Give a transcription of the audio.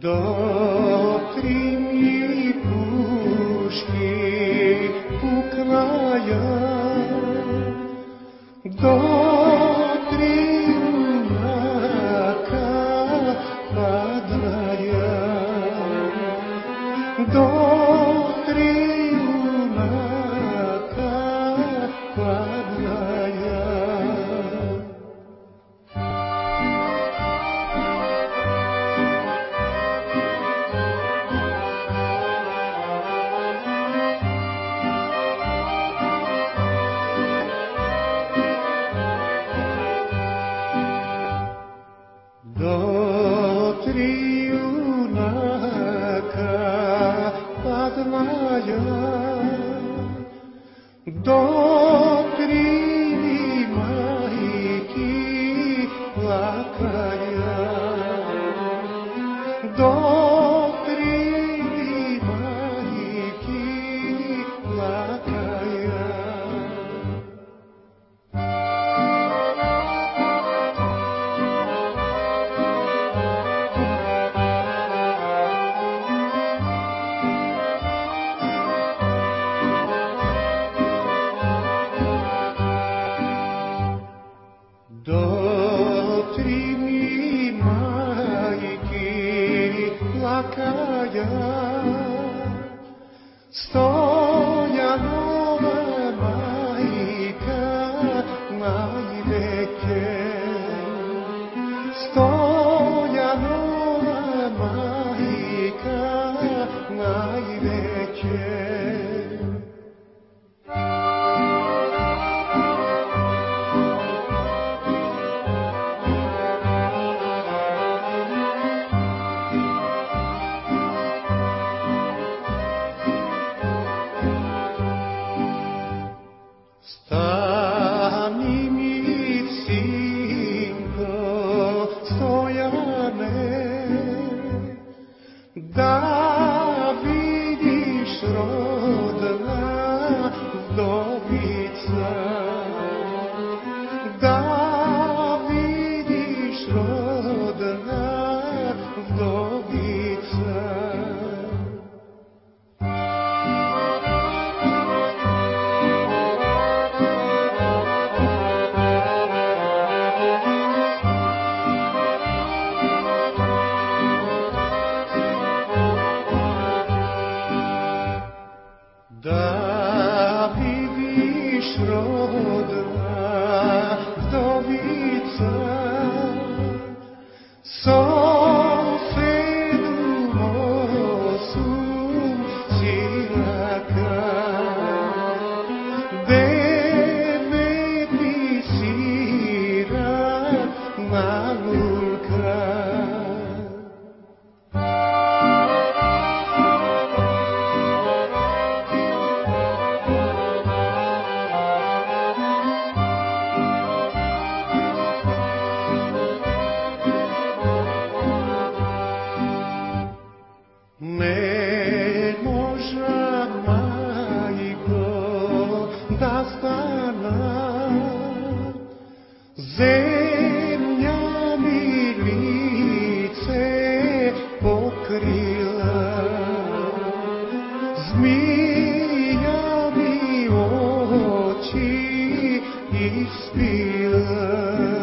Dotri mi puški puknaja, dotri junaka padnaja, dotri junaka padnaja. Dotri junaka padnaja, dotri majki plakaja, dotri majki plakaja. Dotri mi majki plakaja, Stojanova majka najveće, Stojanova majka najveće. Stani mi, sinko Stojane, da vidiš rodna vdovica, da vidiš rodna vdovica. Da vidiš rodna vdovica, sosedu mosum siraka, bebe ti sirak malulka. Ne moža majko da stana, zemlja mi lice pokrila, zmija mi oči ispila.